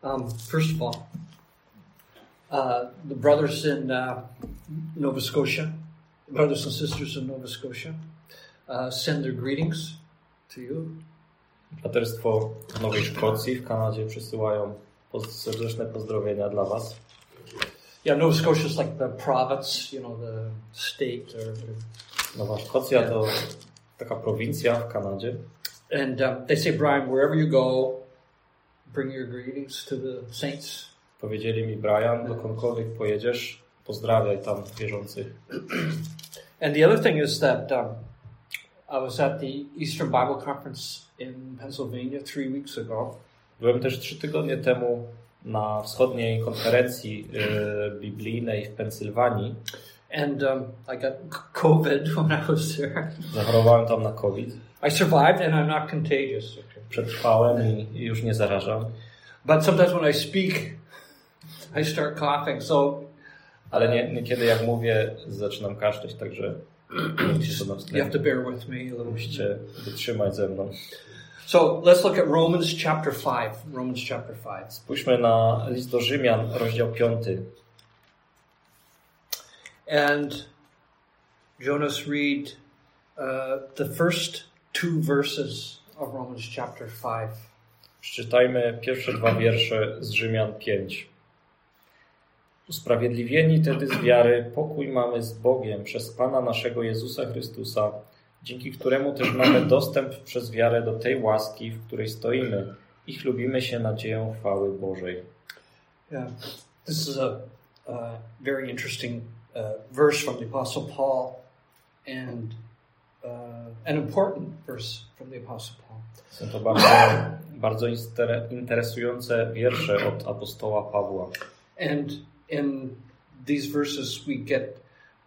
First of all, the brothers in Nova Scotia, brothers and sisters in Nova Scotia, send their greetings to you. Braterstwo w Nowej Szkocji w Kanadzie przysyłają serdeczne pozdrowienia dla was. Yeah, Nova Scotia is like the province, the state. Nowa Szkocja to taka prowincja w Kanadzie. And they say, Brian, wherever you go, bring your greetings to the saints. Powiedzieli mi, Brian, dokądkolwiek pojedziesz, pozdrawiaj tam wierzących. And the other thing is that I was at the Eastern Bible Conference in Pennsylvania 3 weeks ago. Byłem też 3 tygodnie temu na wschodniej konferencji biblijnej w Pensylwanii. And I got COVID when I was there. Zachorowałem tam na COVID. I survived and I'm not contagious. Przetrwałem i już nie zarażam. But sometimes when I speak, I start coughing. Ale niekiedy jak mówię, zaczynam kaszleć, także you have to bear with me a little. Musicie wytrzymać ze mną. So let's look at Romans chapter 5. Romans chapter 5. Spójrzmy na list do Rzymian, rozdział 5. And Jonas, read the first 2 verses of Romans chapter 5. Przeczytajmy pierwsze 2 wiersze z Rzymian 5. Usprawiedliwieni tedy z wiary pokój mamy z Bogiem przez Pana naszego Jezusa Chrystusa, dzięki któremu też mamy dostęp przez wiarę do tej łaski, w której stoimy i chlubimy się nadzieją chwały Bożej. Yeah. This is a very interesting verse from the Apostle Paul and an important verse from the Apostle Paul. Są to bardzo interesujące wiersze od apostoła Pawła. And in these verses we get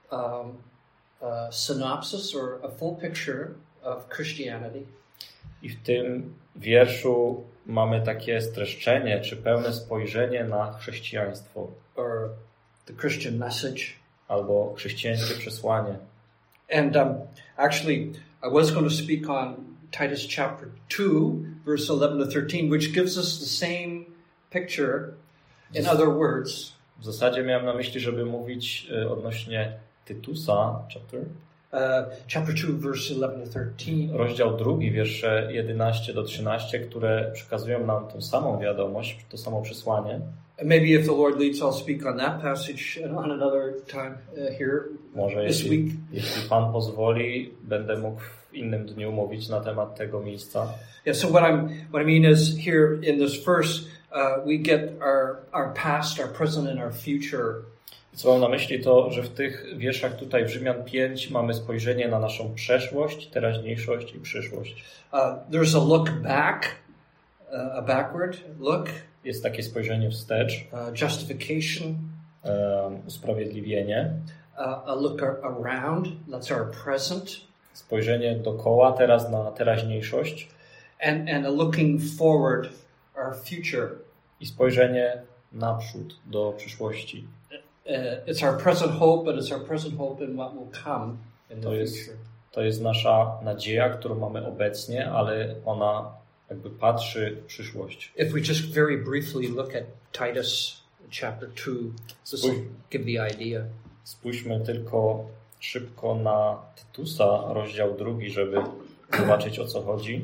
a synopsis or a full picture of Christianity. I w tym wierszu mamy takie streszczenie, czy pełne spojrzenie na chrześcijaństwo. Or the Christian message. Albo chrześcijańskie przesłanie. And actually, I was going to speak on Titus chapter 2, verse 11 to 13, which gives us the same picture, in other words. W zasadzie miałem na myśli, żeby mówić odnośnie Tytusa, chapter 2, verse 11 to 13. Rozdział 2, wiersze 11 do 13, które przekazują nam tą samą wiadomość, to samo przesłanie. Maybe if the Lord leads, I'll speak on that passage on another time here. Może this week. Jeśli Pan pozwoli, będę mógł w innym dniu mówić na temat tego miejsca. Yeah, so what I mean is here in this verse we get our past, our present and our future. Co mam na myśli to, że w tych wierszach tutaj w Rzymian 5 mamy spojrzenie na naszą przeszłość, teraźniejszość i przyszłość. There's a look back, a backward look. Jest takie spojrzenie wstecz. Justification. Usprawiedliwienie. A look around, that's our present. Spojrzenie dookoła, teraz na teraźniejszość. And a looking forward, our future. I spojrzenie naprzód, do przyszłości. It's our present hope, but it's our present hope in what will come in the future. To jest nasza nadzieja, którą mamy obecnie, ale ona jakby patrzy w przyszłość. If we just very briefly look at Titus chapter 2, this will give the idea. Spójrzmy tylko szybko na Tytusa, rozdział 2, żeby zobaczyć, o co chodzi.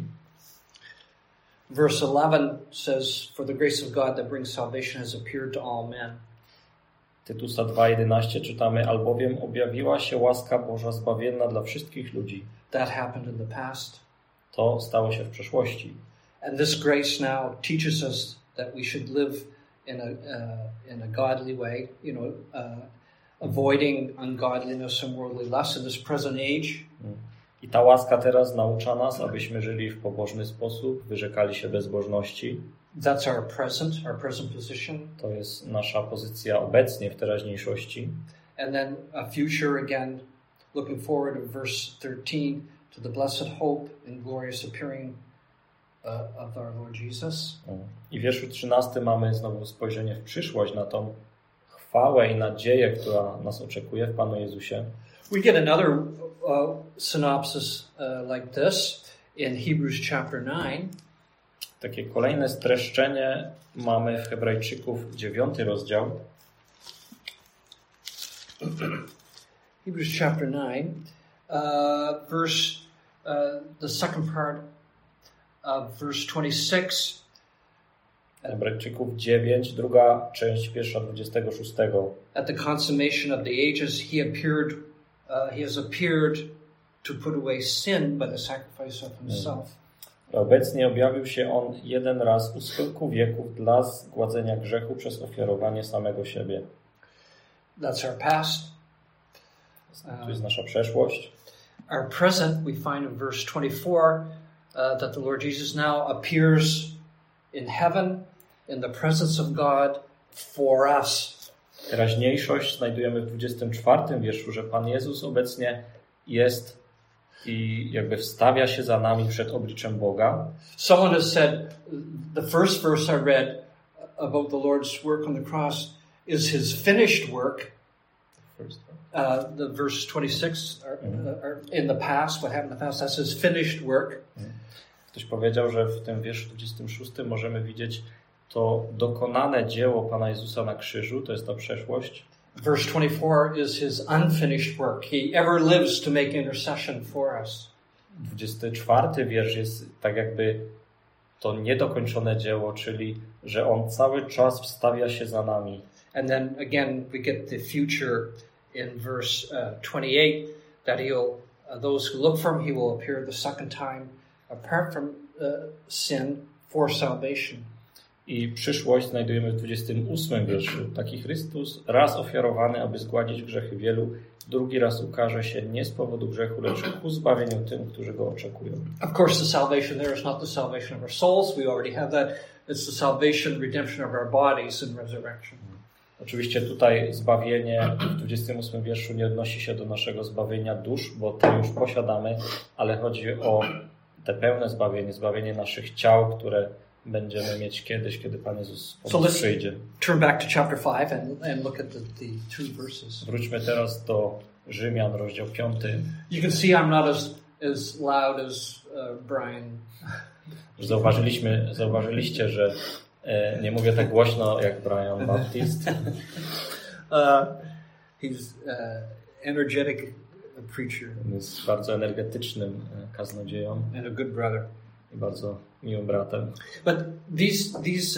Verse 11 says, "For the grace of God that brings salvation has appeared to all men." Tytusa 2:11 czytamy: albowiem objawiła się łaska Boża zbawienna dla wszystkich ludzi. That happened in the past. To stało się w przeszłości. And this grace now teaches us that we should live in a godly way, avoiding ungodliness and worldly lust in this present age. I ta łaska teraz naucza nas, abyśmy żyli w pobożny sposób, wyrzekali się bezbożności. That's our present position. To jest nasza pozycja obecnie w teraźniejszości. And then a future again, looking forward in verse 13 to the blessed hope and glorious appearing of our Lord Jesus. I w wierszu 13 mamy znowu spojrzenie w przyszłość, na tą chwałę i nadzieję, która nas oczekuje w Panu Jezusie. We get another synopsis like this in Hebrews chapter 9. Takie kolejne streszczenie mamy w Hebrajczyków 9 rozdział. Hebrews chapter 9, the second part of verse 26. Hebrajczyków 9, druga część, wiersza 26. At the consummation of the ages, he has appeared to put away sin by the sacrifice of himself. Obecnie objawił się on jeden raz u schyłku wieków dla zgładzenia grzechu przez ofiarowanie samego siebie. That's our past. To jest nasza przeszłość. Our present, we find in verse 24 that the Lord Jesus now appears in heaven in the presence of God for us. Teraźniejszość znajdujemy w 24 wierszu, że Pan Jezus obecnie jest i jakby wstawia się za nami przed obliczem Boga. Someone has said the first verse I read about the Lord's work on the cross is his finished work. The verse 26 are in the past, what happened in the past, that's his finished work. Ktoś powiedział, że w tym wierszu 26 możemy widzieć to dokonane dzieło Pana Jezusa na krzyżu, to jest ta przeszłość. Verse 24 is his unfinished work. He ever lives to make intercession for us. 24 wiersz jest tak jakby to niedokończone dzieło, czyli że on cały czas wstawia się za nami. And then again we get the future in verse 28 that those who look for him, he will appear the second time apart from sin for salvation. I przyszłość znajdujemy w 28 wierszu. Taki Chrystus raz ofiarowany, aby zgładzić grzechy wielu, drugi raz ukaże się nie z powodu grzechu, lecz ku zbawieniu tym, którzy go oczekują. Of course the salvation there is not the salvation of our souls. We already have that. It's the salvation, redemption of our bodies in resurrection. Oczywiście tutaj zbawienie w 28 wierszu nie odnosi się do naszego zbawienia dusz, bo to już posiadamy, ale chodzi o te pełne zbawienie, zbawienie naszych ciał, które będziemy mieć kiedyś, kiedy Pan Jezus przyjdzie. Turn back to chapter 5 and look at the two verses. Wróćmy teraz do Rzymian, rozdział 5. You can see I'm not as loud as Brian. Zauważyliście, że nie mówię tak głośno jak Brian Baptist. He's energetic preacher. Jest bardzo energetycznym kaznodzieją. And a good brother. I bardzo miłym bratem. But these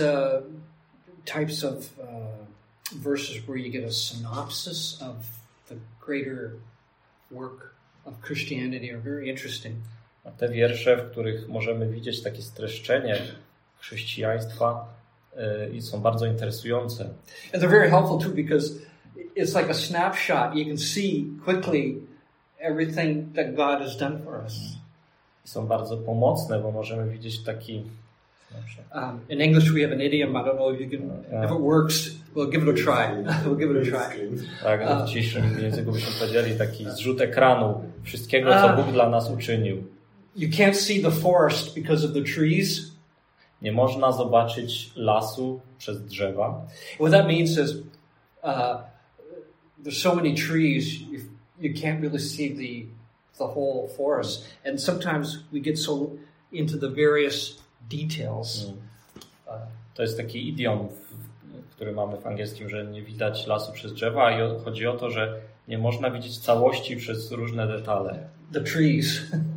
types of verses where you get a synopsis of the greater work of Christianity are very interesting. A te wiersze, w których możemy widzieć takie streszczenie chrześcijaństwa, i są bardzo interesujące. And they're very helpful too because it's like a snapshot. You can see quickly everything that God has done for us. Są bardzo pomocne, bo możemy widzieć taki... In English we have an idiom. I don't know if you can, if it works, we'll give it a try. We'll give it a try. Tak, w dzisiejszym języku byśmy powiedzieli taki zrzut ekranu wszystkiego, co Bóg dla nas uczynił. You can't see the forest because of the trees. Nie można zobaczyć lasu przez drzewa. What that means is there's so many trees you can't really see the whole forest, and sometimes we get so into the various details. To jest taki idiom, który mamy w angielskim, że nie widać lasu przez drzewa, i chodzi o to, że nie można widzieć całości przez różne detale. The trees.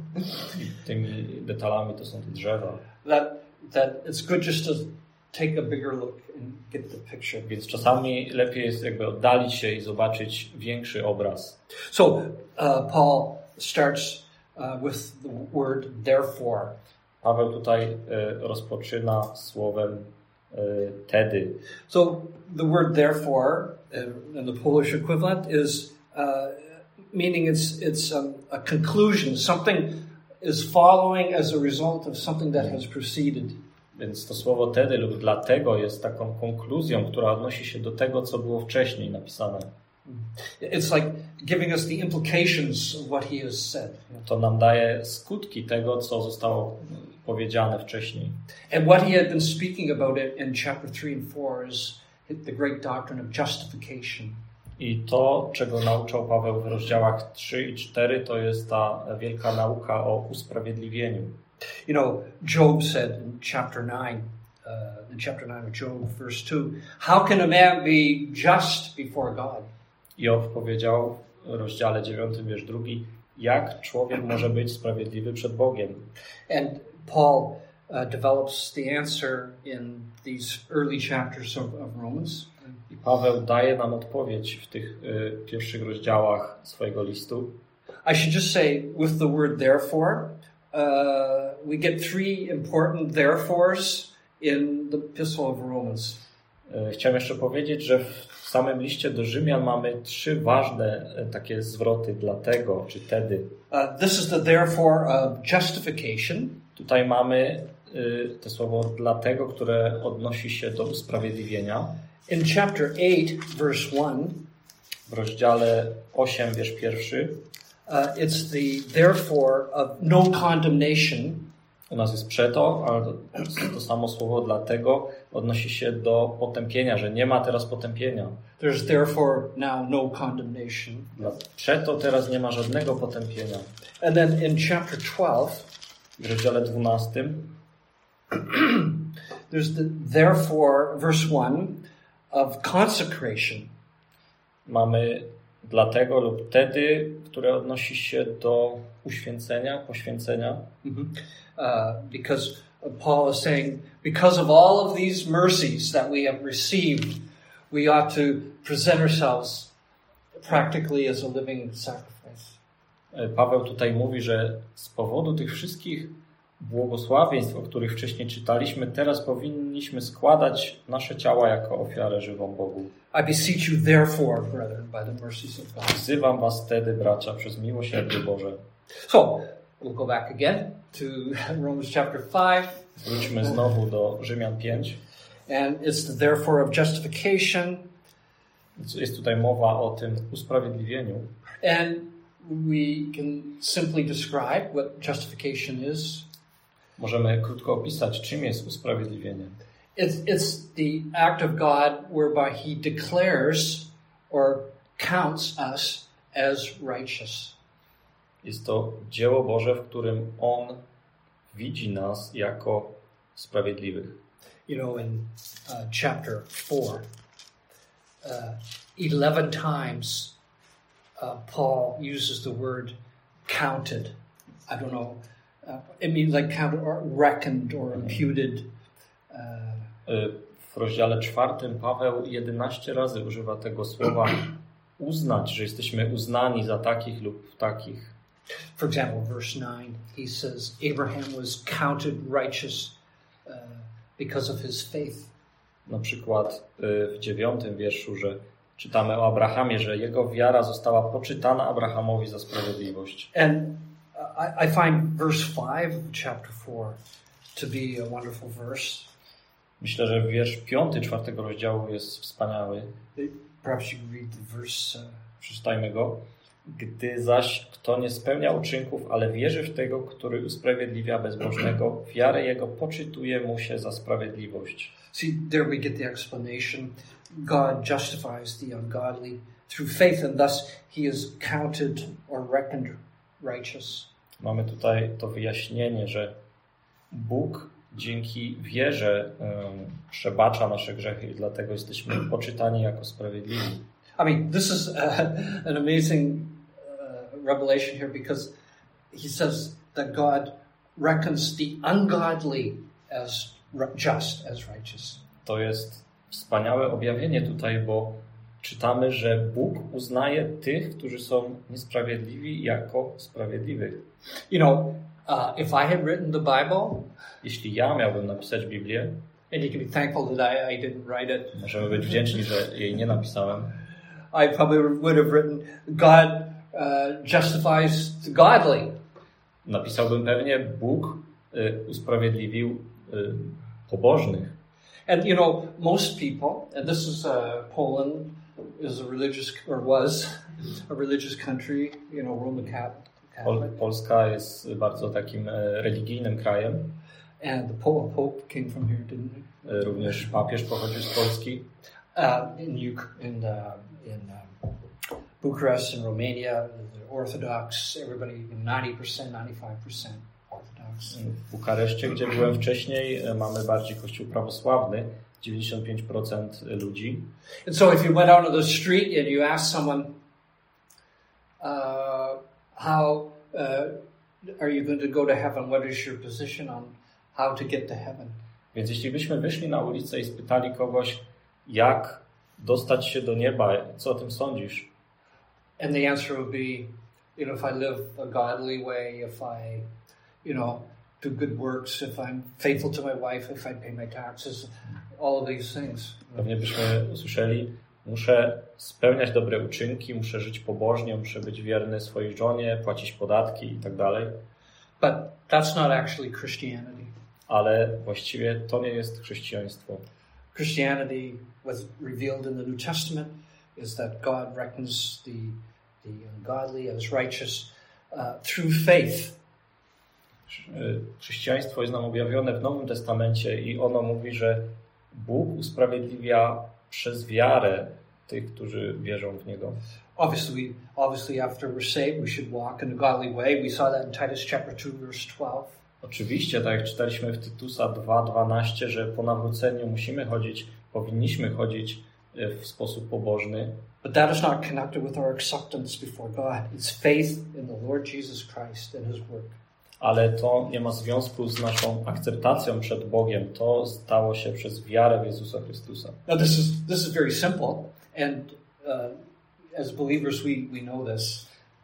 Tymi detalami to są te drzewa. That it's good just to take a bigger look and get the picture. Więc czasami lepiej jest jakby oddalić się i zobaczyć większy obraz. So Paul starts with the word therefore. Paweł tutaj rozpoczyna słowem tedy. So the word therefore in the Polish equivalent is meaning it's a conclusion. Something is following as a result of something that has preceded. Więc to słowo tedy lub dlatego jest taką konkluzją, która odnosi się do tego, co było wcześniej napisane. It's like giving us the implications of what he has said. To nam daje skutki tego, co zostało powiedziane wcześniej. And what he had been speaking about it in chapter 3 and 4 is the great doctrine of justification. I to, czego nauczał Paweł w rozdziałach 3 i 4, to jest ta wielka nauka o usprawiedliwieniu. You know, Job said in chapter 9 of Job, verse 2, how can a man be just before God? Job powiedział w rozdziale 9, wiersz 2, jak człowiek może być sprawiedliwy przed Bogiem? And Paul develops the answer in these early chapters of Romans. I Paweł daje nam odpowiedź w tych pierwszych rozdziałach swojego listu. I should just say, with the word therefore, we get three important therefores in the Epistle of Romans. Chciałem jeszcze powiedzieć, że w samym liście do Rzymian mamy trzy ważne takie zwroty dlatego czy tedy. This is the therefore of justification. Tutaj mamy to słowo dlatego, które odnosi się do usprawiedliwienia. In chapter 8, verse 1, w rozdziale 8, wiersz 1, it's the therefore of no condemnation. U nas jest przeto, ale to samo słowo dlatego odnosi się do potępienia, że nie ma teraz potępienia. There's therefore now no condemnation. Przeto teraz nie ma żadnego potępienia. And then in chapter 12, w rozdziale 12, there's the therefore, verse 1, of consecration. Mamy dlatego lub wtedy, które odnosi się do uświęcenia, poświęcenia. Because Paul is saying, because of all of these mercies that we have received, we ought to present ourselves practically as a living sacrifice. Paweł tutaj mówi, że z powodu tych wszystkich błogosławieństw, o których wcześniej czytaliśmy, teraz powinniśmy składać nasze ciała jako ofiarę żywą Bogu. I beseech you therefore, brethren, by the mercies of God. Wzywam was wtedy, bracia, przez miłosierdzie Boże. So, we'll go back again to Romans chapter 5. Wróćmy znowu do Rzymian 5. And it's the therefore of justification. Jest tutaj mowa o tym usprawiedliwieniu. And we can simply describe what justification is. Możemy krótko opisać, czym jest usprawiedliwienie. It's the act of God whereby He declares or counts us as righteous. Jest to dzieło Boże, w którym On widzi nas jako sprawiedliwych. You know, in chapter 4, 11 times Paul uses the word counted. I don't know. It means like counted or reckoned or imputed. W rozdziale 4 Paweł 11 razy używa tego słowa uznać, że jesteśmy uznani za takich lub takich. For example, verse 9, he says, Abraham was counted righteous because of his faith. Na przykład w 9 wierszu, że czytamy o Abrahamie, że jego wiara została poczytana Abrahamowi za sprawiedliwość. And I find verse 5 of chapter 4 to be a wonderful verse. Myślę, że wiersz 5 4 rozdziału jest wspaniały. Perhaps you read the verse. Przeczytajmy go. Gdy zaś kto nie spełnia uczynków, ale wierzy w tego, który usprawiedliwia bezbożnego, wiarę jego poczytuje mu się za sprawiedliwość. See, there we get the explanation. God justifies the ungodly through faith, and thus he is counted or reckoned righteous. Mamy tutaj to wyjaśnienie, że Bóg dzięki wierze przebacza nasze grzechy i dlatego jesteśmy poczytani jako sprawiedliwi. I mean, this is an amazing revelation here because he says that God reckons the ungodly as just, as righteous. To jest wspaniałe objawienie tutaj, bo czytamy, że Bóg uznaje tych, którzy są niesprawiedliwi, jako sprawiedliwych. You know, if I had written the Bible, jeśli ja miałbym napisać Biblię, and you can be thankful that I didn't write it. Możemy być wdzięczni, że jej nie napisałem. I probably would have written God justifies the godly. Napisałbym pewnie Bóg usprawiedliwił pobożnych. And you know, most people, and this is Poland is a religious or was a religious country, you know, Roman Catholic. Polska jest bardzo takim religijnym krajem. And the Pope came from here, didn't he? Również papież pochodził z Polski. In Bucharest, in Romania, the Orthodox, everybody 90%, 95% Orthodox. W Bukareszcie, gdzie byłem wcześniej, mamy bardziej kościół prawosławny, 95% ludzi. And so if you went out on the street and you asked someone, how are you going to go to heaven? What is your position on how to get to heaven? Więc jeśli byśmy wyszli na ulicę i spytali kogoś, jak dostać się do nieba, co o tym sądzisz? And the answer would be, if I live a godly way, if I, do good works, if I'm faithful to my wife, if I pay my taxes, all of these things. Pewnie byśmy usłyszeli, muszę spełniać dobre uczynki, muszę żyć pobożnie, muszę być wierny swojej żonie, płacić podatki i tak dalej. But that's not actually Christianity. Ale właściwie to nie jest chrześcijaństwo. Christianity was revealed in the New Testament is that God reckons the ungodly as righteous through faith. Chrześcijaństwo jest nam objawione w Nowym Testamencie i ono mówi, że Bóg usprawiedliwia przez wiarę tych, którzy wierzą w Niego. Obviously after we're saved, we should walk in a godly way. We saw that in Titus chapter 2 verse 12. Oczywiście, tak jak czytaliśmy w Tytusa 2:12, że po nawróceniu powinniśmy chodzić w sposób pobożny. But that is not connected with our acceptance before God. It's faith in the Lord Jesus Christ and His work. Ale to nie ma związku z naszą akceptacją przed Bogiem. To stało się przez wiarę w Jezusa Chrystusa. Now this is very simple, and as believers we know this.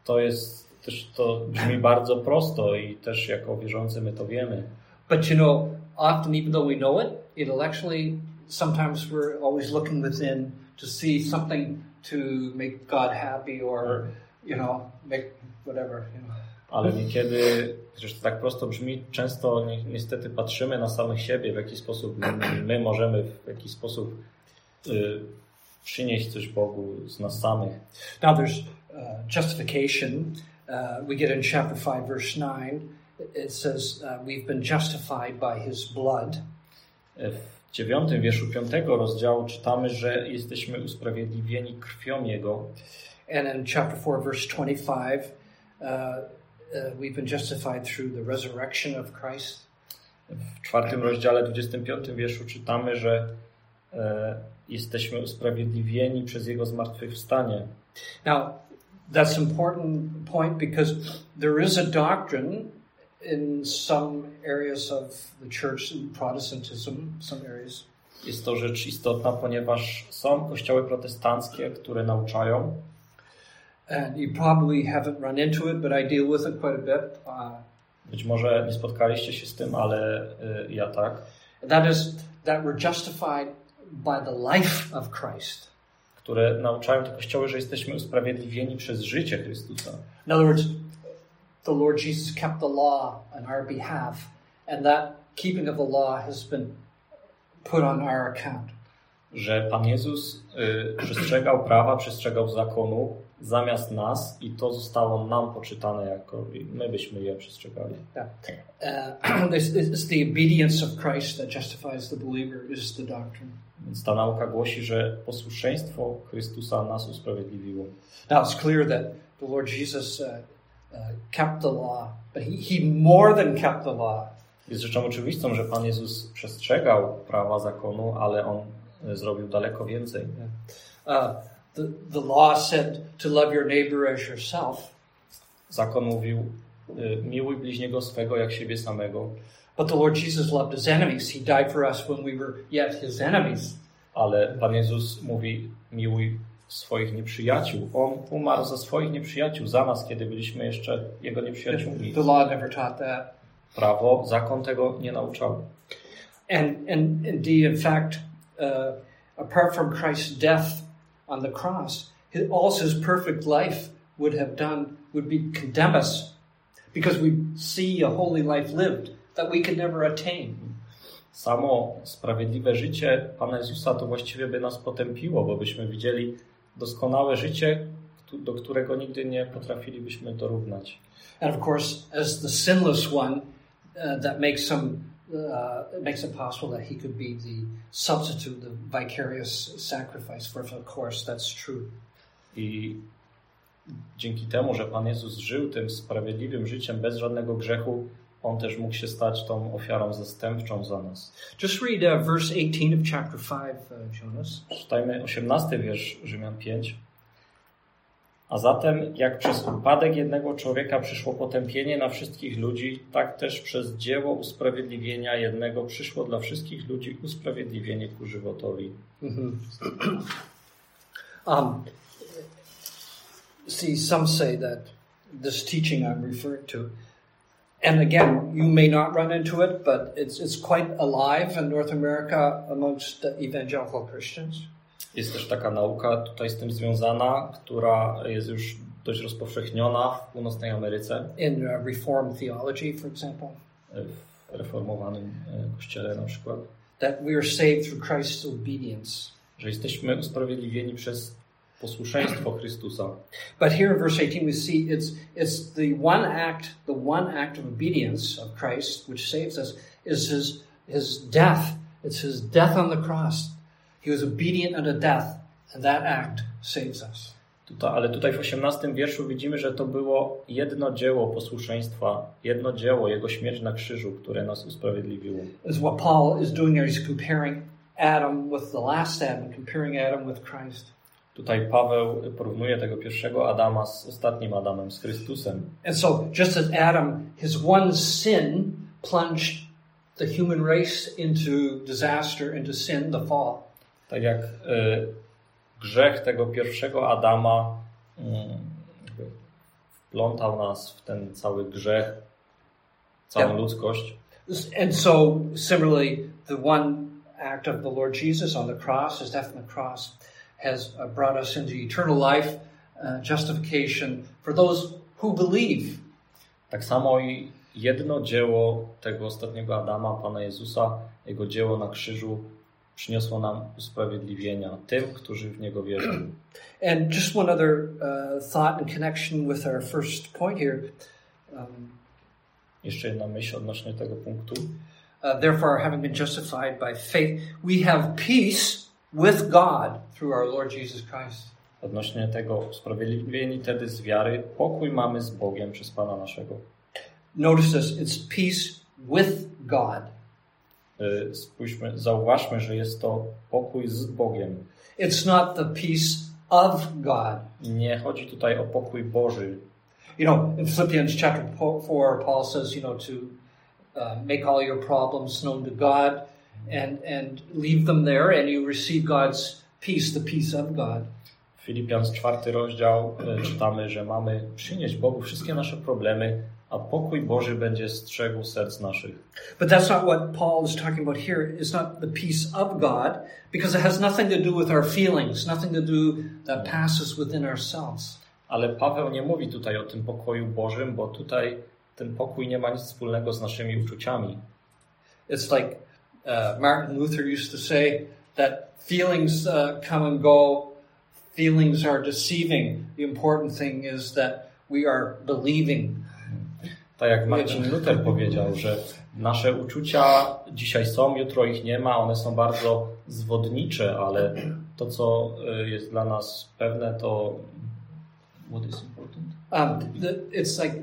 To brzmi bardzo prosto i też jako wierzący my to wiemy. But often even though we know it, intellectually sometimes we're always looking within to see something to make God happy or make whatever. Ale niekiedy, chociaż to tak prosto brzmi, często niestety patrzymy na samych siebie, w jaki sposób my możemy w jakiś sposób przynieść coś Bogu z nas samych. Now there's justification. We get in chapter 5 verse 9. It says we've been justified by His blood. W 9 wierszu 5 rozdziału czytamy, że jesteśmy usprawiedliwieni krwią Jego. And in chapter 4 verse 25 we've been justified through the resurrection of Christ. W 4 rozdziale 25 wierszu czytamy, że jesteśmy usprawiedliwieni przez Jego zmartwychwstanie. Now, that's an important point because there is a doctrine in some areas of the church in Protestantism, some areas. Jest to rzecz istotna, ponieważ są kościoły protestanckie, które nauczają. And you probably haven't run into it, but I deal with it quite a bit. Być może nie spotkaliście się z tym, ale ja tak. That is that we're justified by the life of Christ. Które nauczają te kościoły, że jesteśmy usprawiedliwieni przez życie Chrystusa. In other words, the Lord Jesus kept the law on our behalf, and that keeping of the law has been put on our account. Że Pan Jezus przestrzegał prawa, przestrzegał zakonu zamiast nas i to zostało nam poczytane, jako my byśmy je przestrzegali. It's the obedience of Christ that justifies the believer is the doctrine. Więc ta nauka głosi, że posłuszeństwo Chrystusa nas usprawiedliwiło. Now it's clear that the Lord Jesus kept the law, but he more than kept the law. Jest rzeczą oczywistą, że Pan Jezus przestrzegał prawa zakonu, ale On zrobił daleko więcej. The law said to love your neighbor as yourself. Zakon mówił, miłuj bliźniego swego jak siebie samego. But the Lord Jesus loved His enemies. He died for us when we were yet His enemies. Ale Pan Jezus mówi, miłuj swoich nieprzyjaciół. On umarł za swoich nieprzyjaciół, za nas, kiedy byliśmy jeszcze Jego nieprzyjaciółmi. The law never taught that. Zakon tego nie nauczał. And indeed, in fact, apart from Christ's death on the cross, all His perfect life would be condemn us, because we see a holy life lived that we could never attain. Samo sprawiedliwe życie Pana Jezusa to właściwie by nas potępiło, bo byśmy widzieli doskonałe życie, do którego nigdy nie potrafilibyśmy dorównać. And of course, as the sinless one, that makes it possible that He could be the substitute, the vicarious sacrifice for us. Of course, that's true. I dzięki temu, że Pan Jezus żył tym sprawiedliwym życiem bez żadnego grzechu, On też mógł się stać tą ofiarą zastępczą za nas. Just read verse 18 of chapter 5, Jonas. Czytajmy 18 wiersz Rzymian 5. A zatem, jak przez upadek jednego człowieka przyszło potępienie na wszystkich ludzi, tak też przez dzieło usprawiedliwienia jednego przyszło dla wszystkich ludzi usprawiedliwienie ku żywotowi. See, some say that this teaching I'm referring to, and again, you may not run into it, but it's quite alive in North America amongst the evangelical Christians. Jest też taka nauka tutaj z tym związana, która jest już dość rozpowszechniona w północnej Ameryce. In Reformed theology, for example. W reformowanym kościele na przykład. That we are saved through Christ's obedience. Że jesteśmy usprawiedliwieni przez posłuszeństwo Chrystusa. But here in verse 18 we see it's the one act of obedience of Christ which saves us is his death. It's his death on the cross. He was obedient unto death, and that act saves us. Ale tutaj w 18 wierszu widzimy, że to było jedno dzieło posłuszeństwa, jedno dzieło, Jego śmierć na krzyżu, które nas usprawiedliwiło. Is what Paul is doing here. He's comparing Adam with the last Adam, comparing Adam with Christ. Tutaj Paweł porównuje tego pierwszego Adama z ostatnim Adamem, z Chrystusem. And so, just as Adam, his one sin plunged the human race into disaster, into sin, the fall. Tak jak grzech tego pierwszego Adama wplątał nas w ten cały grzech, całą ludzkość. And so, similarly, the one act of the Lord Jesus on the cross, his death on the cross, has brought us into eternal life, justification for those who believe. Tak samo i jedno dzieło tego ostatniego Adama, Pana Jezusa, Jego dzieło na krzyżu przyniosło nam usprawiedliwienia tym, którzy w Niego wierzą. And just one other thought in connection with our first point here. Jeszcze jedna myśl odnośnie tego punktu. Therefore, having been justified by faith, we have peace with God through our Lord Jesus Christ. Odnośnie tego usprawiedliwieni tedy z wiary, pokój mamy z Bogiem przez Pana naszego. Notice this, it's peace with God. Zauważmy, że jest to pokój z Bogiem. It's not the peace of God. Nie chodzi tutaj o pokój Boży. You know, in Philippians chapter 4, Paul says, to make all your problems known to God and leave them there, and you receive God's peace, the peace of God. W Filipian 4 rozdział czytamy, że mamy przynieść Bogu wszystkie nasze problemy, a pokój Boży będzie strzegł serc naszych. But that's not what Paul is talking about here. It's not the peace of God, because it has nothing to do with our feelings, nothing to do that passes within ourselves. Ale Paweł nie mówi tutaj o tym pokoju Bożym, bo tutaj ten pokój nie ma nic wspólnego z naszymi uczuciami. It's like Martin Luther used to say that feelings come and go. Feelings are deceiving. The important thing is that we are believing. Tak jak Martin Luther powiedział, że nasze uczucia dzisiaj są, jutro ich nie ma, one są bardzo zwodnicze, ale to, co jest dla nas pewne, to what is important? It's like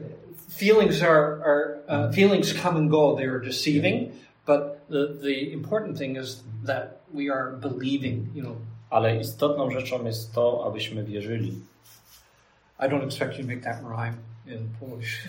feelings come and go. They are deceiving, but the important thing is that we are believing. Ale istotną rzeczą jest to, abyśmy wierzyli. I don't expect you to make that rhyme in Polish.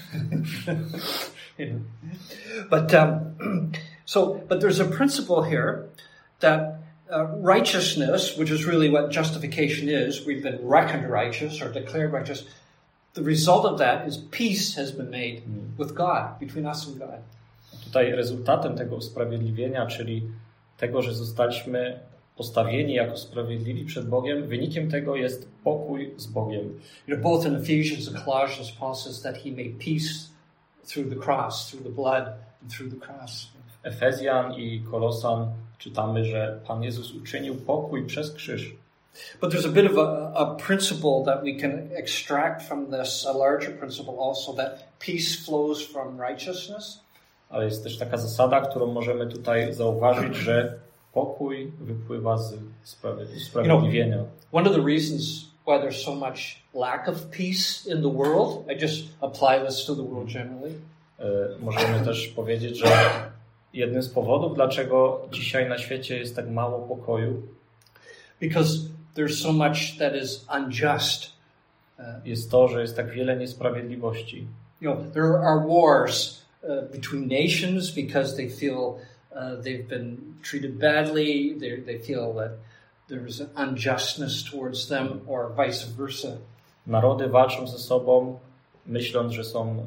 But there's a principle here that righteousness, which is really what justification is, we've been reckoned righteous or declared righteous. The result of that is peace has been made with God, between us and God. Tutaj rezultatem tego usprawiedliwienia, czyli tego, że zostaliśmy postawieni jako sprawiedliwi przed Bogiem, wynikiem tego jest pokój z Bogiem. Both in Ephesians and Colossians, Paul says that he made peace through the cross, through the blood, and through the cross. Efezjan i Kolosan czytamy, że Pan Jezus uczynił pokój przez krzyż. But there's a bit of a principle that we can extract from this, a larger principle also, that peace flows from righteousness. Ale jest też taka zasada, którą możemy tutaj zauważyć, że pokój wypływa z usprawiedliwienia. One of the reasons why there's so much lack of peace in the world, I just apply this to the world generally. możemy też powiedzieć, że jednym z powodów, dlaczego dzisiaj na świecie jest tak mało pokoju, because there's so much that is unjust. Jest to, że jest tak wiele niesprawiedliwości. You know, there are wars between nations because they feel they've been treated badly. They feel that there's unjustness towards them, or vice versa. Narody walczą ze sobą, myśląc, że są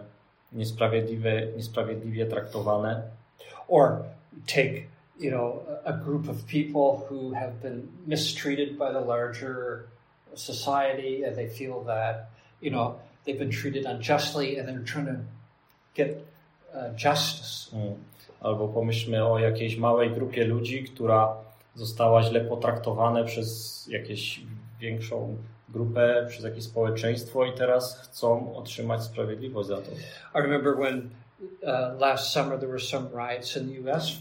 niesprawiedliwie traktowane. Or take, you know, a group of people who have been mistreated by the larger society, and they feel that, you know, they've been treated unjustly, and they're trying to get justice. Albo pomyślmy o jakiejś małej grupie ludzi, która została źle potraktowana przez jakąś większą grupę, przez jakieś społeczeństwo i teraz chcą otrzymać sprawiedliwość za to. I remember when last summer there were some riots in the U.S.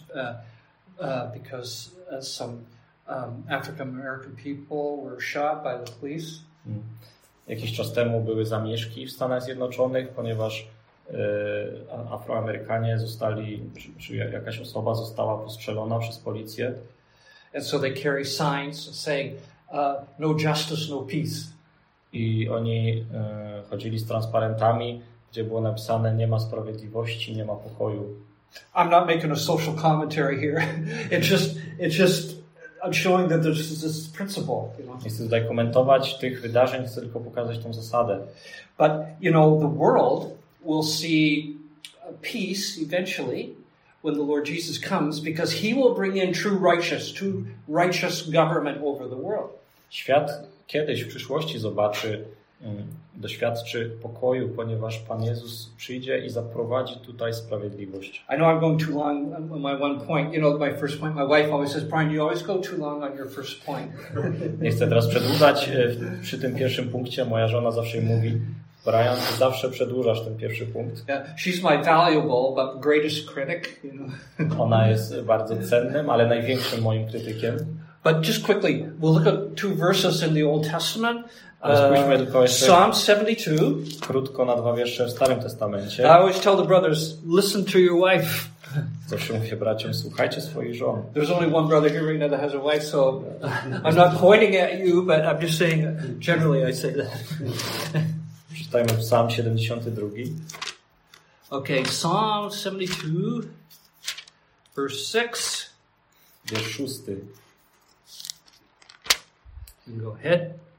Because some African American people were shot by the police. Jakiś czas temu były zamieszki w Stanach Zjednoczonych, ponieważ Afroamerykanie zostali, czy jakaś osoba została postrzelona przez policję. And so they carry signs saying, no justice, no peace. I oni chodzili z transparentami, gdzie było napisane: nie ma sprawiedliwości, nie ma pokoju. I'm not making a social commentary here. It's just I'm showing that there's this principle, you know. Nie chcę tutaj komentować tych wydarzeń, chcę tylko pokazać tą zasadę. But you know, the world will see peace eventually when the Lord Jesus comes, because he will bring in true righteous government over the world. Świat kiedyś w przyszłości doświadczy pokoju, ponieważ Pan Jezus przyjdzie i zaprowadzi tutaj sprawiedliwość. I know I'm going too long on my one point. You know, my first point, my wife always says, Brian, you always go too long on your first point. Nie chcę teraz przedłużać przy tym pierwszym punkcie. Moja żona zawsze mówi: Brian, ty zawsze przedłużasz ten pierwszy punkt. Yeah, she's my valuable but greatest critic, you know. Ona jest bardzo cennym, ale największym moim krytykiem. But just quickly, we'll look at two verses in the Old Testament. Spójrzmy tylko jeszcze Psalm 72. krótko na 2 wiersze w Starym Testamencie. I always tell the brothers, listen to your wife. Zawsze mówię braciom: słuchajcie swoich żon. There's only one brother here right now that has a wife, so I'm not pointing at you, but I'm just saying, generally I say that. Czytajmy Psalm 72. Okay, Psalm 72, verse 6. Wiersz 6. You can go ahead.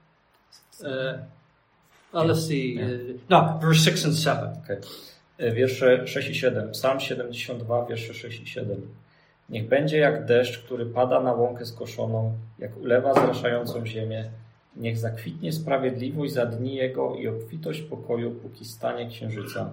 Let's see. No, verse 6 and 7. Okay. Wiersze 6 i 7. Psalm 72, wiersze 6 i 7. Niech będzie jak deszcz, który pada na łąkę skoszoną, jak ulewa zraszającą ziemię. Niech zakwitnie sprawiedliwość za dni jego i obfitość pokoju, póki stanie księżyca.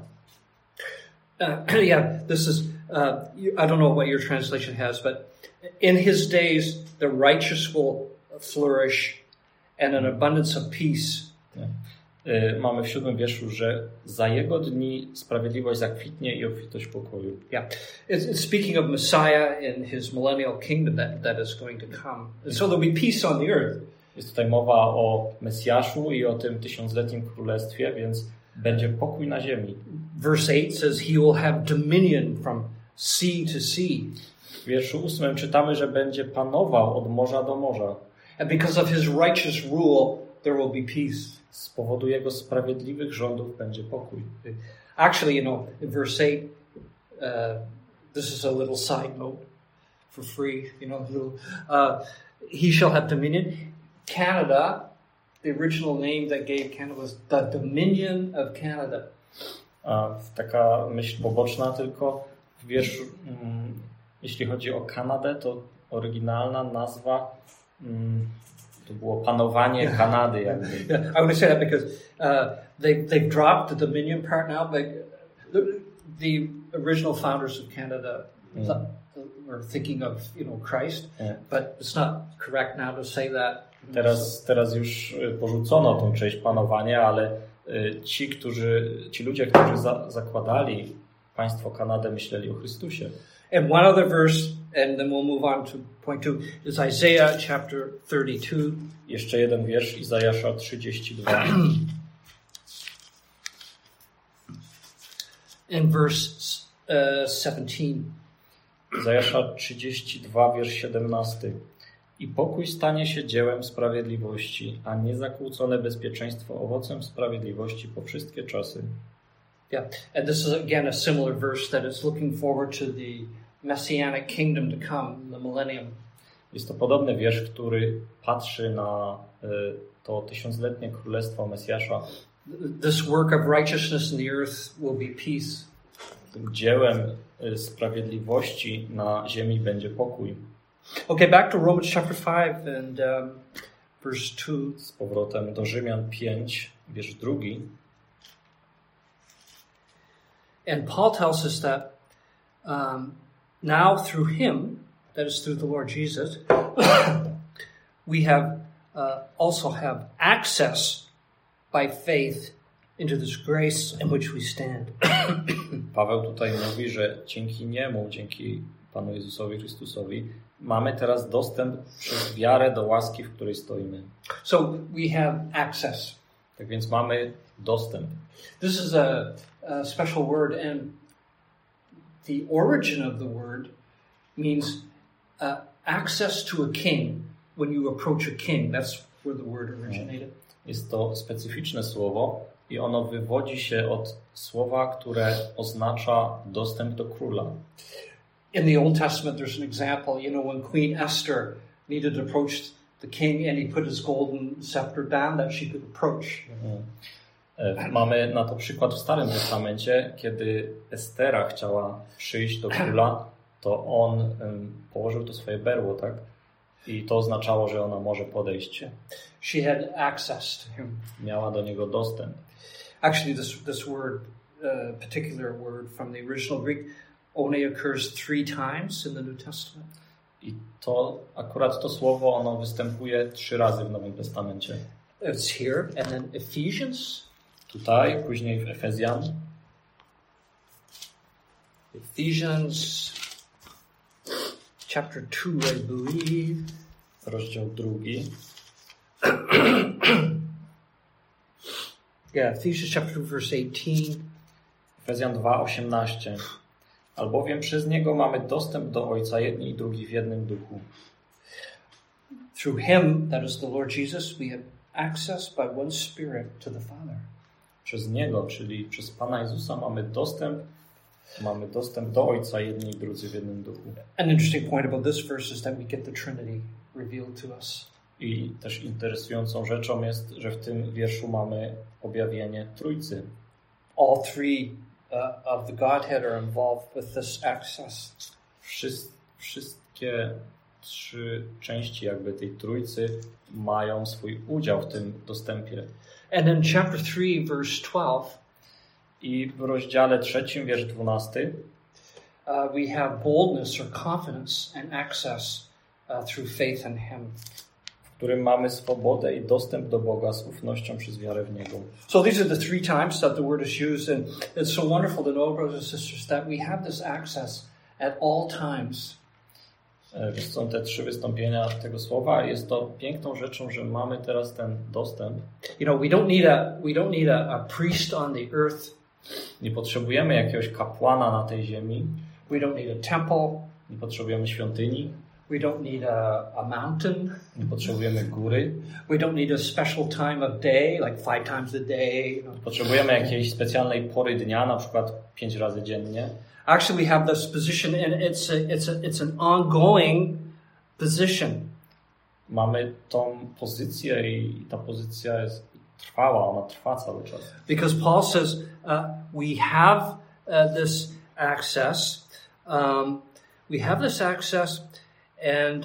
Yeah, this is, I don't know what your translation has, but in his days the righteous will flourish and an abundance of peace. Mamy w 7 wierszu, że za jego dni sprawiedliwość zakwitnie i obfitość pokoju. Yeah, it's speaking of Messiah in his millennial kingdom that is going to come. And so there'll be peace on the earth. Jest tutaj mowa o Mesjaszu i o tym tysiącletnim królestwie, więc będzie pokój na ziemi. Verse 8 says he will have dominion from sea to sea. W wierszu 8 czytamy, że będzie panował od morza do morza. And because of his righteous rule, there will be peace. Z powodu jego sprawiedliwych rządów będzie pokój. Actually, you know, in verse 8, this is a little side note for free, you know, he shall have dominion. Canada, the original name that gave Canada was the Dominion of Canada. Taka myśl poboczna tylko w wierszu, jeśli chodzi o Kanadę, to oryginalna nazwa to było panowanie Kanady. Jakby. Yeah, I want to say that because they've dropped the Dominion part now, but the original founders of Canada were thinking of, you know, Christ, but it's not correct now to say that. Teraz już porzucono tą część panowania, ale ci ludzie, którzy zakładali państwo Kanadę, myśleli o Chrystusie. And one other verse, and then we'll move on to point 2, is Isaiah chapter 32. Jeszcze jeden wiersz, Izajasza 32. in verse 17. Izajasza 32, wiersz 17. I pokój stanie się dziełem sprawiedliwości, a niezakłócone bezpieczeństwo owocem sprawiedliwości po wszystkie czasy. Yeah, and this is again a similar verse that is looking forward to the messianic kingdom to come, the millennium. Jest to podobny wiersz, który patrzy na to tysiącletnie królestwo Mesjasza. This work of righteousness in the earth will be peace. Tym dziełem sprawiedliwości na ziemi będzie pokój. Okay, back to Romans chapter 5 and verse 2. Z powrotem do Rzymian 5, wiersz 2. And Paul tells us that now through him, that is through the Lord Jesus, we have also have access by faith into this grace in which we stand. Paweł tutaj mówi, że dzięki niemu, dzięki Panu Jezusowi Chrystusowi, mamy teraz dostęp przez wiarę do łaski, w której stoimy. So we have access. Tak więc mamy dostęp. This is a special word, and the origin of the word means access to a king. When you approach a king, that's where the word originated. Jest to specyficzne słowo i ono wywodzi się od słowa, które oznacza dostęp do króla. In the Old Testament, there's an example, when Queen Esther needed to approach the king and he put his golden scepter down that she could approach. Mamy na to przykład w Starym Testamencie, kiedy Estera chciała przyjść do króla, to on położył to swoje berło, tak? I to oznaczało, że ona może podejść. She had access to him. Miała do niego dostęp. Actually, this word, particular word from the original Greek, only occurs 3 times in the New Testament. I to akurat to słowo, ono występuje 3 razy w Nowym Testamencie. It's here, and then Ephesians. Tutaj, później w Efezjan. Ephesians chapter 2, I believe. Rozdział 2. Yeah, Ephesians chapter 2, verse 18. Efezjan 2:18. Albowiem przez niego mamy dostęp do Ojca jedni i drugi w jednym duchu. Through him, that is the Lord Jesus, we have access by one Spirit to the Father. Przez niego, czyli przez Pana Jezusa mamy dostęp do Ojca jedni i drudzy w jednym duchu. An interesting point about this verse is that we get the Trinity revealed to us. I też interesującą rzeczą jest, że w tym wierszu mamy objawienie Trójcy. All 3 of the Godhead are involved with this access. Wszystkie 3 części jakby tej Trójcy mają swój udział w tym dostępie. And in chapter 3, verse 12, i w rozdziale 3, wiersz 12, we have boldness or confidence and access through faith in him. W którym mamy swobodę i dostęp do Boga z ufnością przez wiarę w Niego. So these are the 3 times that the word is used, and it's so wonderful to know, brothers and sisters, that we have this access at all times. Są te 3 wystąpienia tego słowa. Jest to piękną rzeczą, że mamy teraz ten dostęp. We don't need a priest on the earth. Nie potrzebujemy jakiegoś kapłana na tej ziemi. We don't need a temple. Nie potrzebujemy świątyni. We don't need a mountain. Nie potrzebujemy góry. We don't need a special time of day, like 5 times a day. Nie potrzebujemy jakiejś specjalnej pory dnia, na przykład 5 razy dziennie. Actually, we have this position, and it's an ongoing position. Mamy tą pozycję i ta pozycja jest trwała, ona trwa cały czas. Because Paul says we have this access. We have this access, and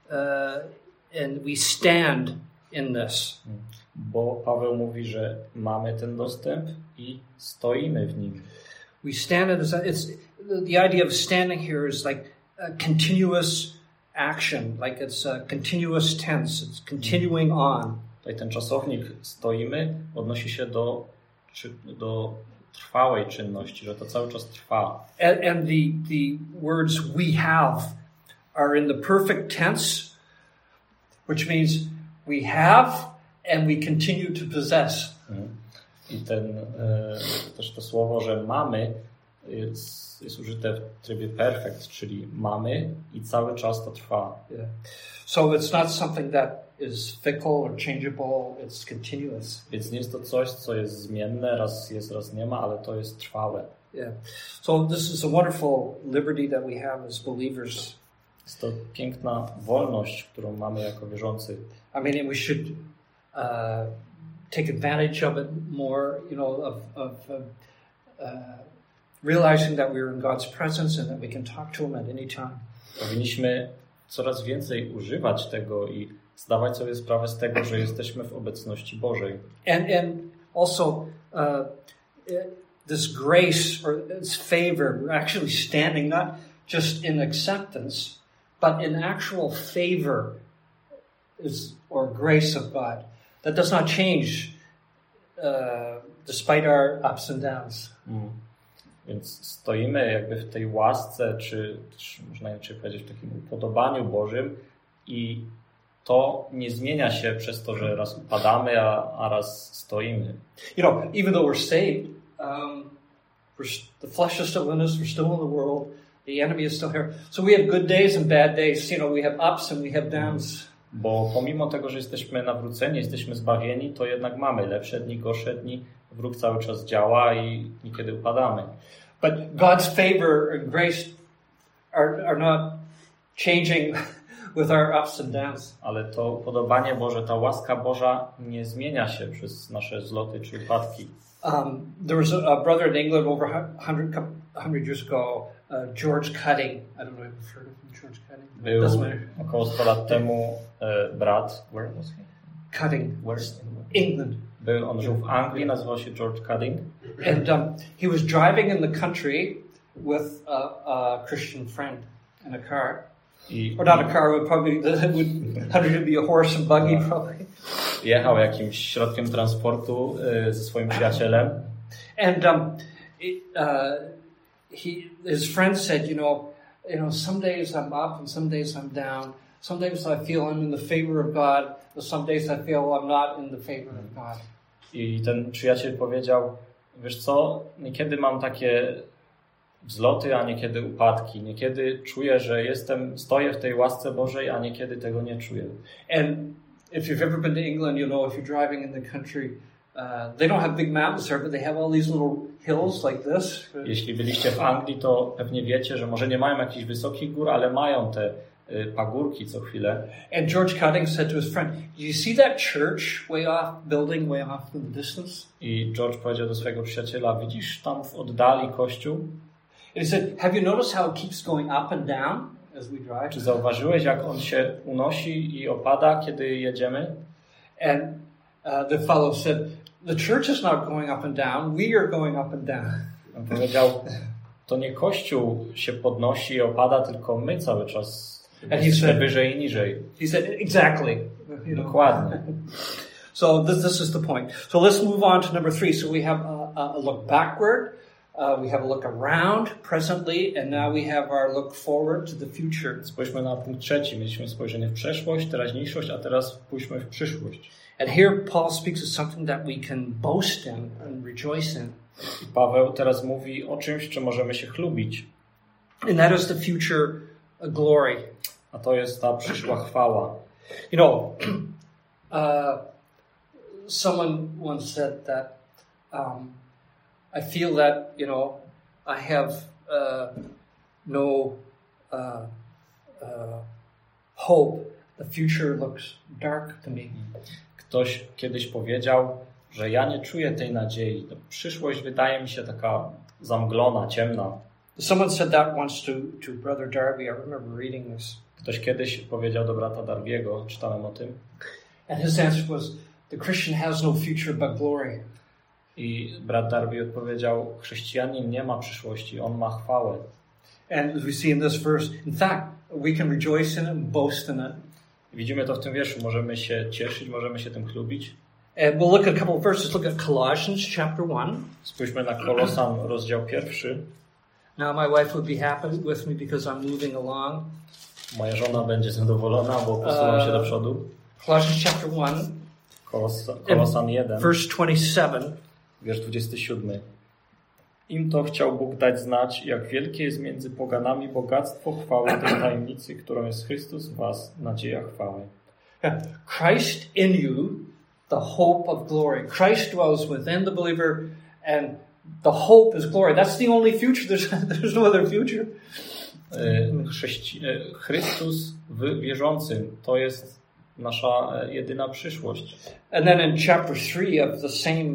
we stand in this. Bo Paweł mówi, że mamy ten dostęp i stoimy w nim. We stand in this. The idea of standing here is like a continuous action, like it's a continuous tense. It's continuing on. Tutaj ten czasownik stoimy odnosi się do trwałej czynności, że to cały czas trwa. And the words we have are in the perfect tense, which means we have and we continue to possess. I też to słowo, że mamy, jest użyte w trybie perfect, czyli mamy i cały czas to trwa. Yeah. So it's not something that is fickle or changeable, it's continuous. Więc nie jest to coś, co jest zmienne, raz jest, raz nie ma, ale to jest trwałe. Yeah. So this is a wonderful liberty that we have as believers. Jest to piękna wolność, którą mamy jako wierzący. I mean, and we should take advantage of it more, you know, of realizing that we're in God's presence and that we can talk to Him at any time. Powinniśmy coraz więcej używać tego i zdawać sobie sprawę z tego, że jesteśmy w obecności Bożej. And also this grace or this favor, we're actually standing not just in acceptance, but in actual favor or grace of God. That does not change despite our ups and downs. Więc stoimy jakby w tej łasce, czy można inaczej powiedzieć, w takim upodobaniu Bożym i to nie zmienia się przez to, że raz upadamy, a raz stoimy. You know, even though we're saved, the flesh is still in us, we're still in the world, the enemy is still here. So we have good days and bad days. You know, we have ups and we have downs. Bo pomimo tego, że jesteśmy nawróceni, jesteśmy zbawieni, to jednak mamy lepsze dni, gorsze dni. Wróg cały czas działa i niekiedy upadamy. But God's favor and grace are not changing with our ups and downs. Ale to upodobanie Boże, ta łaska Boża nie zmienia się przez nasze zloty czy upadki. There was a brother in England over 100 years ago, George Cutting. I don't know if you've heard of George Cutting. Był około 100 lat temu brat. Where was he? Cutting. England. On żył w Anglii, nazywał się George Cutting. And he was driving in the country with a Christian friend in a car. Or not a car, would be a horse and buggy probably. Jechał jakimś środkiem transportu ze swoim przyjacielem. And his friend said, you know, some days I'm up and some days I'm down. Some days I feel I'm in the favor of God, but some days I feel I'm not in the favor of God. I ten przyjaciel powiedział, wiesz co, niekiedy mam takie wzloty, a niekiedy upadki. Niekiedy czuję, że stoję w tej łasce Bożej, a niekiedy tego nie czuję. And if you've ever been to England, you know, if you're driving in the country, they don't have big mountains there, but they have all these little hills like this. Jeśli byliście w Anglii, to pewnie wiecie, że może nie mają jakichś wysokich gór, ale mają te pagórki co chwilę. And George Cutting said to his friend, "Do you see that church building way off in the distance?" I George powiedział do swojego przyjaciela, widzisz tam w oddali kościół? And he said, "Have you noticed how it keeps going up and down as we drive?" Czy zauważyłeś, jak on się unosi i opada, kiedy jedziemy? And the fellow said, "The church is not going up and down. We are going up and down." On powiedział, to nie kościół się podnosi i opada, tylko my cały czas jesteśmy wyżej i niżej. He said, exactly. Dokładnie. So this is the point. So let's move on to number 3. So we have a look backward, we have a look around presently, and now we have our look forward to the future. Spójrzmy na punkt 3. Mieliśmy spojrzenie w przeszłość, teraźniejszość, a teraz spójrzmy w przyszłość. And here Paul speaks of something that we can boast in and rejoice in. I Paweł teraz mówi o czymś, czym możemy się chlubić. And that is the future glory. A to jest ta przyszła chwała. You know, someone once said that I feel that, you know, I have no hope. The future looks dark to me. Ktoś kiedyś powiedział, że ja nie czuję tej nadziei. Przyszłość wydaje mi się taka zamglona, ciemna. Someone said that once to Brother Darby. I remember reading this. Ktoś kiedyś powiedział do brata Darbiego, czytałem o tym. And his answer was, the Christian has no future but glory. I brat Darby odpowiedział, chrześcijanin nie ma przyszłości, on ma chwałę. And as we see in this verse, in fact, we can rejoice in it and boast in it. Widzimy to w tym wierszu, możemy się cieszyć, możemy się tym chlubić. And we'll look at a couple of verses. Look at Colossians chapter 1. Spójrzmy na Kolosan, rozdział 1. Now my wife would be happy with me because I'm moving along. Moja żona będzie zadowolona, bo posuwam się do przodu. Colossians chapter 1. Kolosan 1. Verse 27. Wiersz 27. Im to chciał Bóg dać znać, jak wielkie jest między poganami bogactwo chwały tej tajemnicy, którą jest Chrystus w was, nadzieja chwały. Christ in you, the hope of glory. Christ dwells within the believer, and the hope is glory. That's the only future. There's no other future. Chrystus w wierzącym to jest nasza jedyna przyszłość. And then in chapter 3 of the same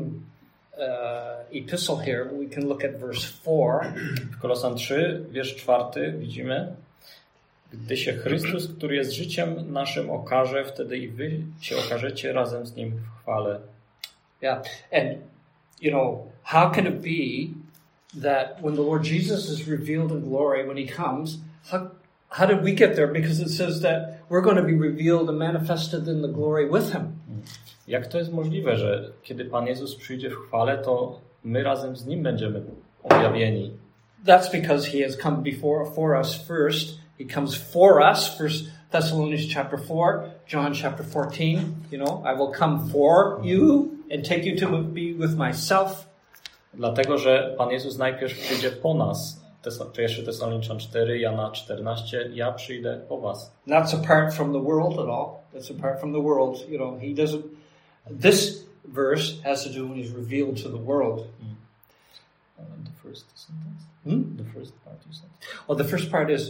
epistle here, we can look at verse 4. W Kolosan 3, wiersz 4 widzimy: gdy się Chrystus, który jest życiem naszym, okaże, wtedy i wy się okażecie razem z Nim w chwale. Yeah, and you know, how can it be that when the Lord Jesus is revealed in glory, when He comes, how did we get there? Because it says that we're going to be revealed and manifested in the glory with Him. Jak to jest możliwe, że kiedy Pan Jezus przyjdzie w chwale, to my razem z Nim będziemy objawieni? That's because He has come for us first. He comes for us. 1 Thessalonians chapter 4, John chapter 14. You know, I will come for you and take you to be with myself. Dlatego, że Pan Jezus najpierw przyjdzie po nas. 1 Tesaloniczan 4, Jana 14. Ja przyjdę po was. That's apart from the world at all. That's apart from the world. You know, He doesn't. This verse has to do when He's revealed to the world. The first sentence. The first part you said. Well, the first part is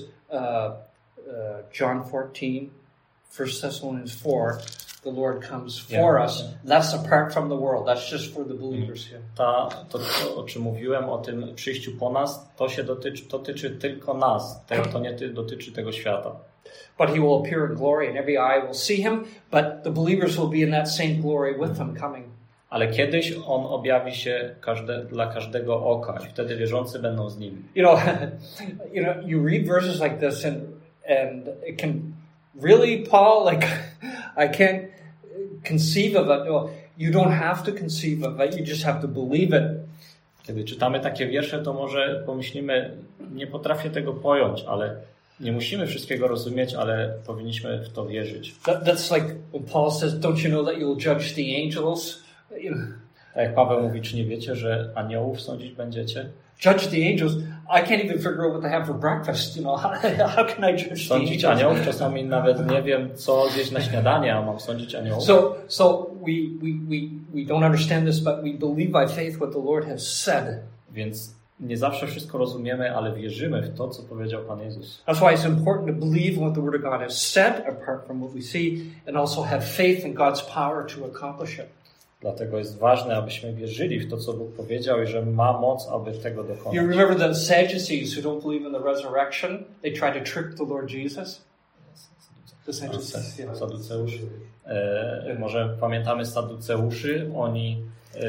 John 14, 1 Thessalonians 4. The Lord comes for us. That's apart from the world. That's just for the believers here. To, o czym mówiłem, o tym przyjściu po nas, to się dotyczy tylko nas. To nie dotyczy tego świata. But He will appear in glory, and every eye will see Him. But the believers will be in that same glory with Him coming. Ale kiedyś On objawi się dla każdego oka i wtedy wierzący będą z Nim. You know, you read verses like this, and it can really, Paul, like, I can't conceive of it. No, you don't have to conceive of it. You just have to believe it. Kiedy czytamy takie wiersze, to może pomyślimy, nie potrafię tego pojąć, ale nie musimy wszystkiego rozumieć, ale powinniśmy w to wierzyć. That's like when Paul says, don't you know that you'll judge the angels? You know. Tak jak Paweł mówi, czy nie wiecie, że aniołów sądzić będziecie? Judge the angels. I can't even figure out what they have for breakfast. You know, how can I judge the angels? Sądzić aniołów, czasami nawet nie wiem, co zjeść na śniadanie, a mam sądzić aniołów. So we don't understand this, but we believe by faith what the Lord has said. Więc nie zawsze wszystko rozumiemy, ale wierzymy w to, co powiedział Pan Jezus. That's why it's important to believe in what the Word of God has said, apart from what we see, and also have faith in God's power to accomplish it. Dlatego jest ważne, abyśmy wierzyli w to, co Bóg powiedział i że ma moc, aby tego dokonać. You remember the Sadducees who don't believe in the resurrection? They try to trick the Lord Jesus. The Sadducees. Saduceuszy. Może pamiętamy Saduceuszy. Oni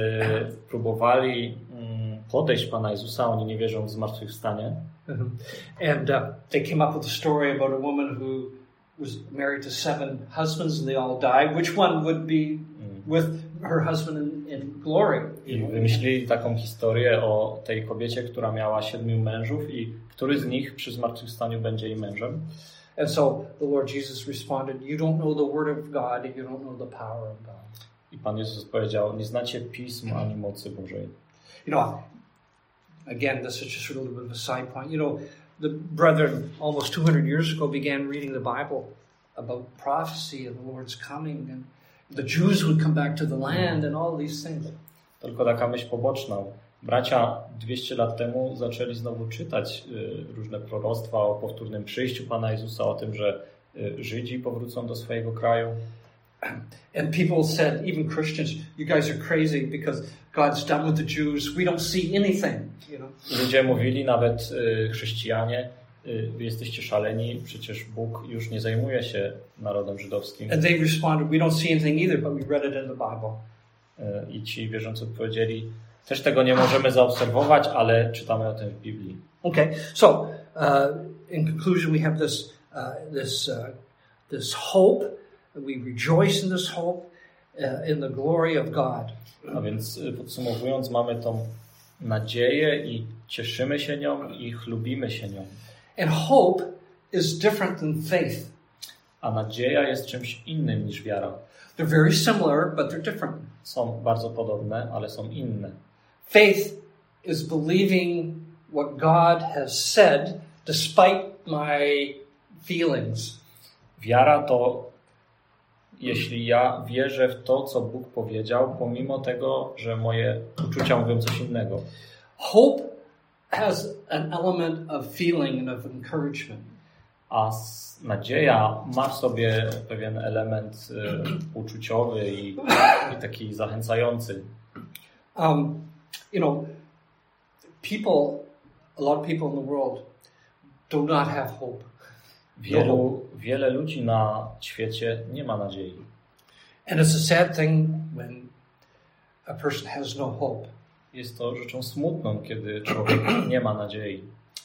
próbowali podejść Pana Jezusa. Oni nie wierzą w zmartwychwstanie. And they came up with a story about a woman who was married to 7 husbands and they all died. Which one would be with her husband in glory? I wymyślili taką historię o tej kobiecie, która miała 7 mężów i który z nich przy zmartwychwstaniu będzie jej mężem. And so the Lord Jesus responded, you don't know the word of God and you don't know the power of God. I Pan Jezus powiedział, nie znacie pism ani mocy Bożej. You know, again, this is just a little bit of a side point. You know, the brethren almost 200 years ago began reading the Bible about prophecy and the Lord's coming, and the Jews would come back to the land and all these things. Tylko taka myśl poboczna. Bracia 200 lat temu zaczęli znowu czytać różne proroctwa o powtórnym przyjściu Pana Jezusa, o tym, że Żydzi powrócą do swojego kraju. And people said, even Christians, you guys are crazy because God's done with the Jews. We don't see anything, you know. Ludzie mówili, nawet chrześcijanie, wy jesteście szaleni, przecież Bóg już nie zajmuje się narodem żydowskim. And they responded, we don't see anything either, but we read it in the Bible. I ci wierzący odpowiedzieli, też tego nie możemy zaobserwować, ale czytamy o tym w Biblii. Okay, so in conclusion, we have this hope. We rejoice in this hope, in the glory of God. A więc podsumowując, mamy tą nadzieję i cieszymy się nią i chlubimy się nią. And hope is different than faith. A nadzieja jest czymś innym niż wiara. They're very similar, but they're different. Są bardzo podobne, ale są inne. Faith is believing what God has said despite my feelings. Wiara to, jeśli ja wierzę w to, co Bóg powiedział, pomimo tego, że moje uczucia mówią coś innego. Hope has an element of feeling and of encouragement. A nadzieja ma w sobie pewien element uczuciowy i taki zachęcający. You know, a lot of people in the world do not have hope. Wiele ludzi na świecie nie ma nadziei. And it's a sad thing when a person has no hope. Jest to rzeczą smutną, kiedy człowiek nie ma nadziei.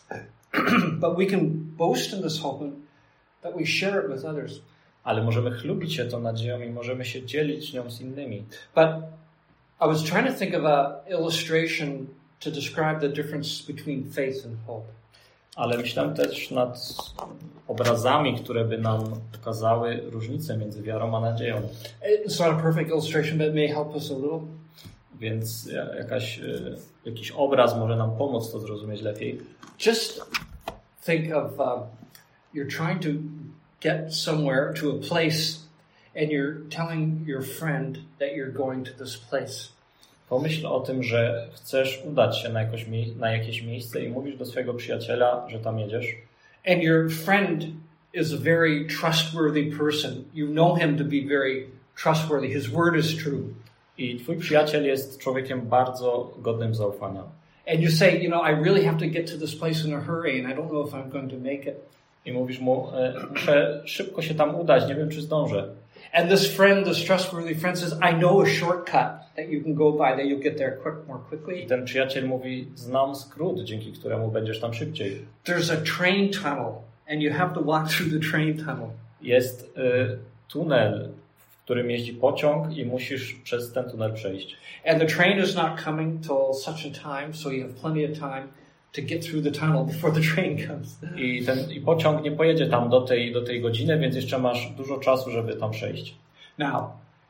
But we can boast in this hope that we share it with others. Ale możemy chlubić się tą nadzieją i możemy się dzielić nią z innymi. But I was trying to think of an illustration to describe the difference between faith and hope. Ale myślałem też nad obrazami, które by nam pokazały różnicę między wiarą a nadzieją. It's not a perfect illustration, but it may help us a little. Więc jakiś obraz może nam pomóc to zrozumieć lepiej. Just think of you're trying to get somewhere to a place and you're telling your friend that you're going to this place. Pomyśl o tym, że chcesz udać się na jakieś miejsce i mówisz do swojego przyjaciela, że tam jedziesz. And your friend is a very trustworthy person. You know him to be very trustworthy. His word is true. I twój przyjaciel jest człowiekiem bardzo godnym zaufania. And you say, you know, I really have to get to this place in a hurry and I don't know if I'm going to make it. I mówisz mu, muszę szybko się tam udać, nie wiem czy zdążę. And this trustworthy friend says, I know a shortcut that you can go by, that you'll get there more quickly. I ten przyjaciel mówi, znam skrót, dzięki któremu będziesz tam szybciej. There's a train tunnel and you have to walk through the train tunnel. Jest tunel, w którym jeździ pociąg i musisz przez ten tunel przejść. And the train is not coming till such a time, so you have plenty of time to get through the tunnel before the train comes. I pociąg nie pojedzie tam do tej godziny, więc jeszcze masz dużo czasu, żeby tam przejść. Now,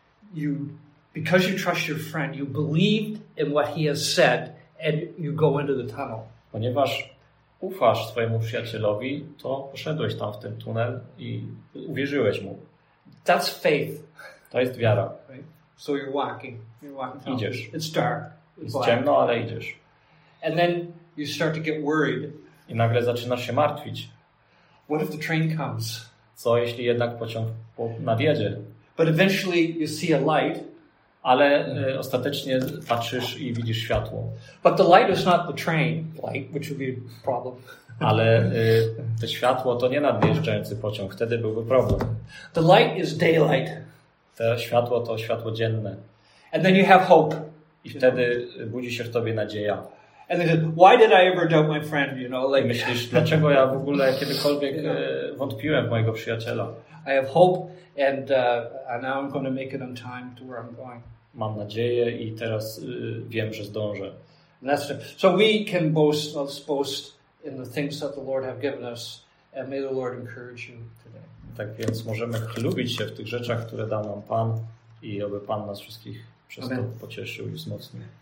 because you trust your friend, you believed in what he has said and you go into the tunnel. Ponieważ ufasz swojemu przyjacielowi, to poszedłeś tam w ten tunel i uwierzyłeś mu. That's faith. To jest wiara. Right? So you're walking. Idziesz. It's dark. Jest ciemno, ale idziesz. And then you start to get worried. I nagle zaczynasz się martwić. What if the train comes? Co jeśli jednak pociąg nadjedzie? But eventually you see a light. Ale ostatecznie patrzysz i widzisz światło. But the light is not the train light, which would be a problem. Ale to światło to nie nadjeżdżający pociąg, wtedy byłby problem. The light is daylight. To światło to światło dzienne. And then you have hope. I wtedy budzi się w tobie nadzieja. And then why did I ever doubt my friend, you know, like myślisz, dlaczego ja w ogóle kiedykolwiek wątpiłem w mojego przyjaciela? I have hope and now I'm going to make it on time to where I'm going. Mam nadzieję i teraz wiem, że zdążę. And that's it. So we can boast, let's boast in the things that the Lord have given us, and may the Lord encourage you today. Tak więc możemy chlubić się w tych rzeczach, które dał nam Pan i oby Pan nas wszystkich przez to pocieszył i wzmocnił.